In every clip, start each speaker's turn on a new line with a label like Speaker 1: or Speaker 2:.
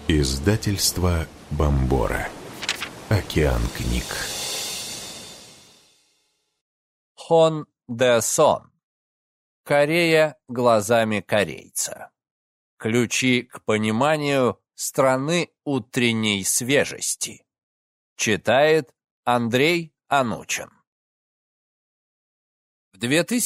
Speaker 1: Издательство Бомбора. Океан книг.
Speaker 2: Хон Дэ Сон. Корея глазами корейца. Ключи к пониманию страны утренней свежести. Читает Андрей Анучин. В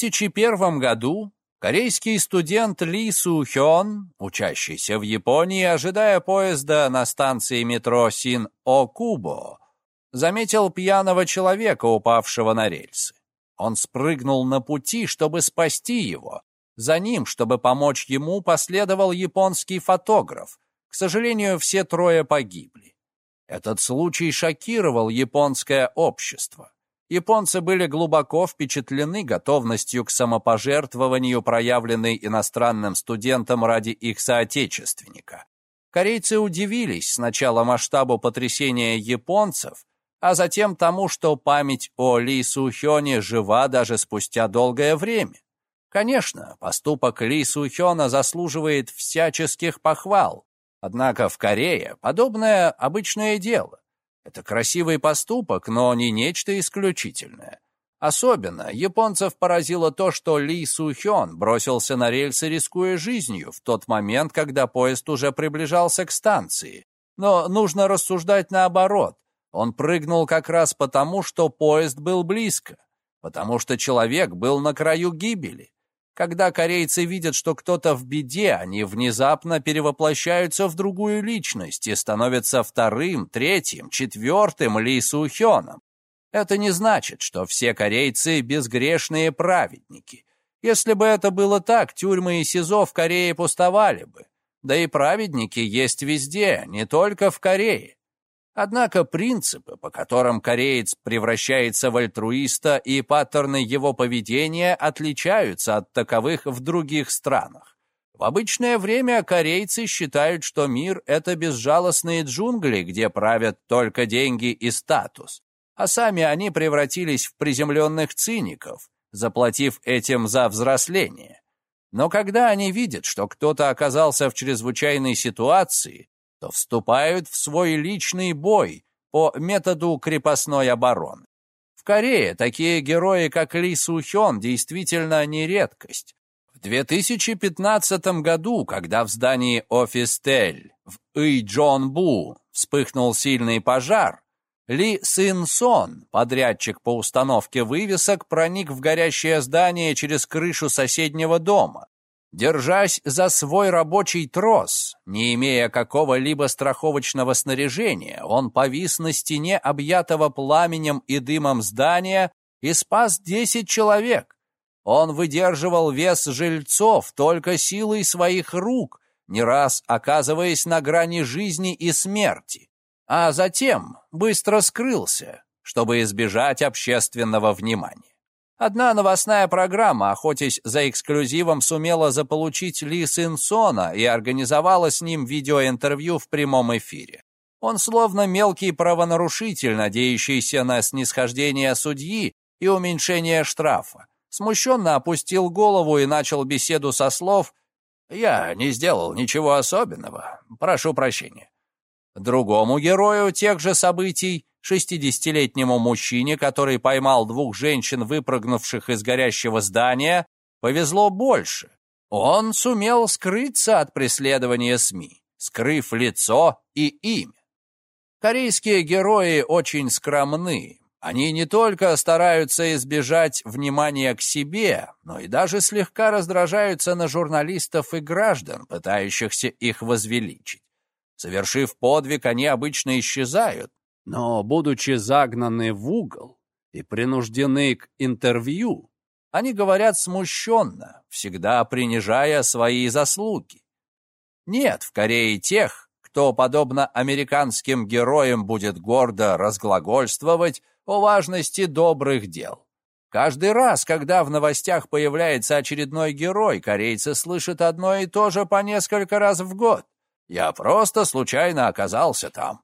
Speaker 2: 2001 году корейский студент Ли Су Хён, учащийся в Японии, ожидая поезда на станции метро Син-Окубо, заметил пьяного человека, упавшего на рельсы. Он спрыгнул на пути, чтобы спасти его. За ним, чтобы помочь ему, последовал японский фотограф. К сожалению, все трое погибли. Этот случай шокировал японское общество. Японцы были глубоко впечатлены готовностью к самопожертвованию, проявленной иностранным студентам ради их соотечественника. Корейцы удивились сначала масштабу потрясения японцев, а затем тому, что память о Ли Су Хёне жива даже спустя долгое время. Конечно, поступок Ли Су Хёна заслуживает всяческих похвал, однако в Корее подобное обычное дело. Это красивый поступок, но не нечто исключительное. Особенно японцев поразило то, что Ли Су Хён бросился на рельсы, рискуя жизнью, в тот момент, когда поезд уже приближался к станции. Но нужно рассуждать наоборот. Он прыгнул как раз потому, что поезд был близко, потому что человек был на краю гибели. Когда корейцы видят, что кто-то в беде, они внезапно перевоплощаются в другую личность и становятся вторым, третьим, четвертым Ли Су Хёном. Это не значит, что все корейцы безгрешные праведники. Если бы это было так, тюрьмы и СИЗО в Корее пустовали бы. Да и праведники есть везде, не только в Корее. Однако принципы, по которым кореец превращается в альтруиста, и паттерны его поведения отличаются от таковых в других странах. В обычное время корейцы считают, что мир — это безжалостные джунгли, где правят только деньги и статус, а сами они превратились в приземленных циников, заплатив этим за взросление. Но когда они видят, что кто-то оказался в чрезвычайной ситуации, то вступают в свой личный бой по методу крепостной обороны. В Корее такие герои, как Ли Су Хён, действительно не редкость. В 2015 году, когда в здании Офистель в Ыйджонбу вспыхнул сильный пожар, Ли Сын Сон, подрядчик по установке вывесок, проник в горящее здание через крышу соседнего дома. Держась за свой рабочий трос, не имея какого-либо страховочного снаряжения, он повис на стене объятого пламенем и дымом здания и спас 10 человек. Он выдерживал вес жильцов только силой своих рук, не раз оказываясь на грани жизни и смерти, а затем быстро скрылся, чтобы избежать общественного внимания. Одна новостная программа, охотясь за эксклюзивом, сумела заполучить Ли Сын Сона и организовала с ним видеоинтервью в прямом эфире. Он словно мелкий правонарушитель, надеющийся на снисхождение судьи и уменьшение штрафа, смущенно опустил голову и начал беседу со слов «Я не сделал ничего особенного, прошу прощения». Другому герою тех же событий, 60-летнему мужчине, который поймал 2 женщин, выпрыгнувших из горящего здания, повезло больше. Он сумел скрыться от преследования СМИ, скрыв лицо и имя. Корейские герои очень скромны. Они не только стараются избежать внимания к себе, но и даже слегка раздражаются на журналистов и граждан, пытающихся их возвеличить. Совершив подвиг, они обычно исчезают, но, будучи загнаны в угол и принуждены к интервью, они говорят смущенно, всегда принижая свои заслуги. Нет в Корее тех, кто, подобно американским героям, будет гордо разглагольствовать о важности добрых дел. Каждый раз, когда в новостях появляется очередной герой, корейцы слышат одно и то же по несколько раз в год. «Я просто случайно оказался там.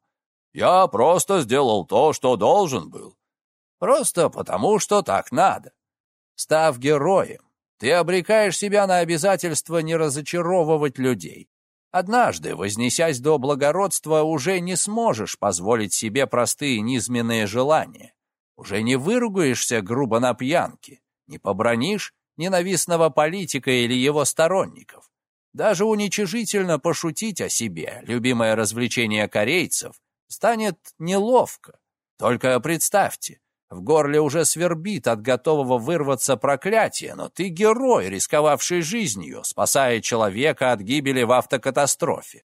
Speaker 2: Я просто сделал то, что должен был. Просто потому, что так надо». Став героем, ты обрекаешь себя на обязательство не разочаровывать людей. Однажды, вознесясь до благородства, уже не сможешь позволить себе простые низменные желания. Уже не выругаешься грубо на пьянке, не побранишь ненавистного политика или его сторонников. Даже уничижительно пошутить о себе, любимое развлечение корейцев, станет неловко. Только представьте, в горле уже свербит от готового вырваться проклятия, но ты герой, рисковавший жизнью, спасая человека от гибели в автокатастрофе.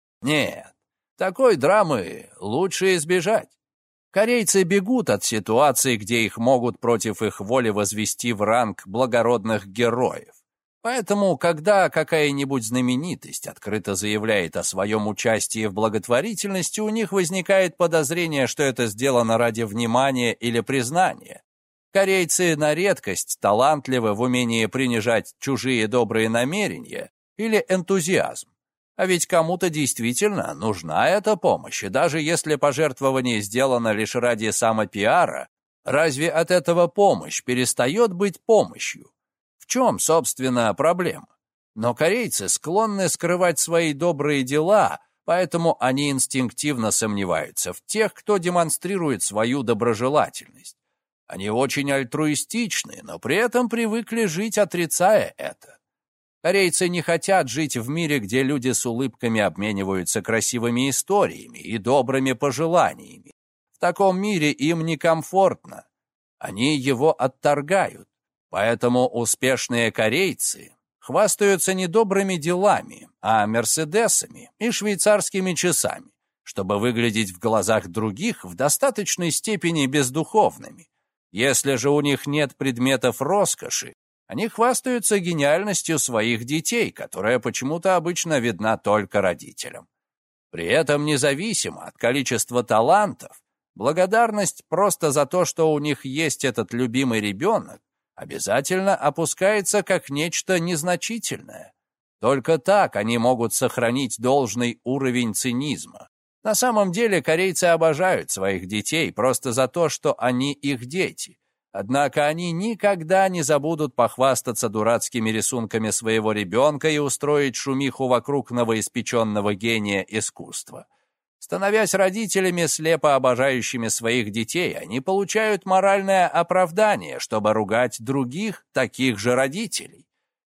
Speaker 2: Нет, такой драмы лучше избежать. Корейцы бегут от ситуации, где их могут против их воли возвести в ранг благородных героев. Поэтому, когда какая-нибудь знаменитость открыто заявляет о своем участии в благотворительности, у них возникает подозрение, что это сделано ради внимания или признания. Корейцы на редкость талантливы в умении принижать чужие добрые намерения или энтузиазм. А ведь кому-то действительно нужна эта помощь, и даже если пожертвование сделано лишь ради самопиара, разве от этого помощь перестает быть помощью? В чем, собственно, проблема? Но корейцы склонны скрывать свои добрые дела, поэтому они инстинктивно сомневаются в тех, кто демонстрирует свою доброжелательность. Они очень альтруистичны, но при этом привыкли жить, отрицая это. Корейцы не хотят жить в мире, где люди с улыбками обмениваются красивыми историями и добрыми пожеланиями. В таком мире им некомфортно. Они его отторгают. Поэтому успешные корейцы хвастаются не добрыми делами, а мерседесами и швейцарскими часами, чтобы выглядеть в глазах других в достаточной степени бездуховными. Если же у них нет предметов роскоши, они хвастаются гениальностью своих детей, которая почему-то обычно видна только родителям. При этом, независимо от количества талантов, благодарность просто за то, что у них есть этот любимый ребенок, обязательно опускается как нечто незначительное. Только так они могут сохранить должный уровень цинизма. На самом деле корейцы обожают своих детей просто за то, что они их дети. Однако они никогда не забудут похвастаться дурацкими рисунками своего ребенка и устроить шумиху вокруг новоиспеченного гения искусства. Становясь родителями, слепо обожающими своих детей, они получают моральное оправдание, чтобы ругать других таких же родителей.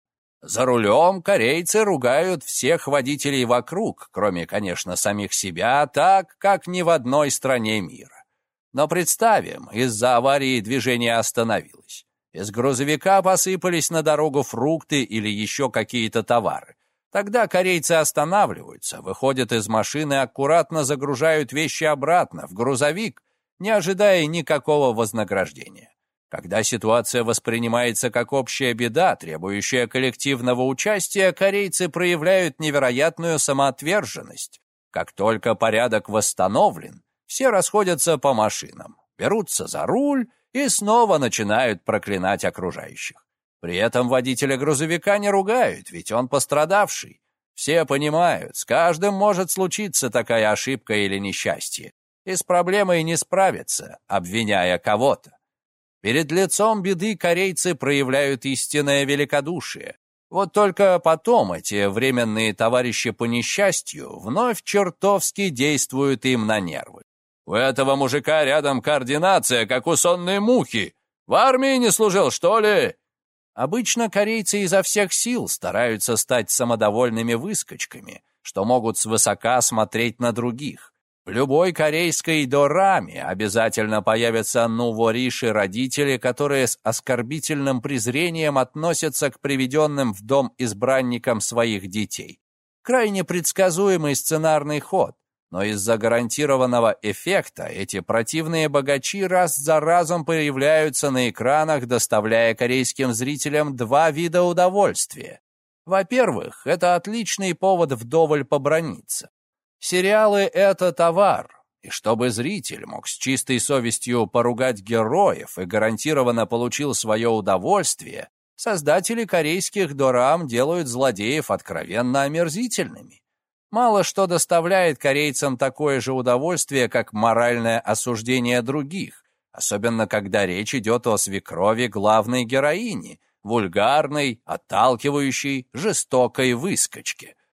Speaker 2: За рулем корейцы ругают всех водителей вокруг, кроме, конечно, самих себя, так, как ни в одной стране мира. Но представим, из-за аварии движение остановилось. Из грузовика посыпались на дорогу фрукты или еще какие-то товары. Тогда корейцы останавливаются, выходят из машины, аккуратно загружают вещи обратно в грузовик, не ожидая никакого вознаграждения. Когда ситуация воспринимается как общая беда, требующая коллективного участия, корейцы проявляют невероятную самоотверженность. Как только порядок восстановлен, все расходятся по машинам, берутся за руль и снова начинают проклинать окружающих. При этом водителя грузовика не ругают, ведь он пострадавший. Все понимают, с каждым может случиться такая ошибка или несчастье, и с проблемой не справиться, обвиняя кого-то. Перед лицом беды корейцы проявляют истинное великодушие. Вот только потом эти временные товарищи по несчастью вновь чертовски действуют им на нервы. У этого мужика рядом координация, как у сонной мухи. В армии не служил, что ли? Обычно корейцы изо всех сил стараются стать самодовольными выскочками, что могут свысока смотреть на других. В любой корейской дораме обязательно появятся новориши-родители, которые с оскорбительным презрением относятся к приведенным в дом избранникам своих детей. Крайне предсказуемый сценарный ход. Но из-за гарантированного эффекта эти противные богачи раз за разом появляются на экранах, доставляя корейским зрителям два вида удовольствия. Во-первых, это отличный повод вдоволь побраниться. Сериалы — это товар, и чтобы зритель мог с чистой совестью поругать героев и гарантированно получил свое удовольствие, создатели корейских дорам делают злодеев откровенно омерзительными. Мало что доставляет корейцам такое же удовольствие, как моральное осуждение других, особенно когда речь идет о свекрови главной героини, вульгарной, отталкивающей, жестокой выскочке.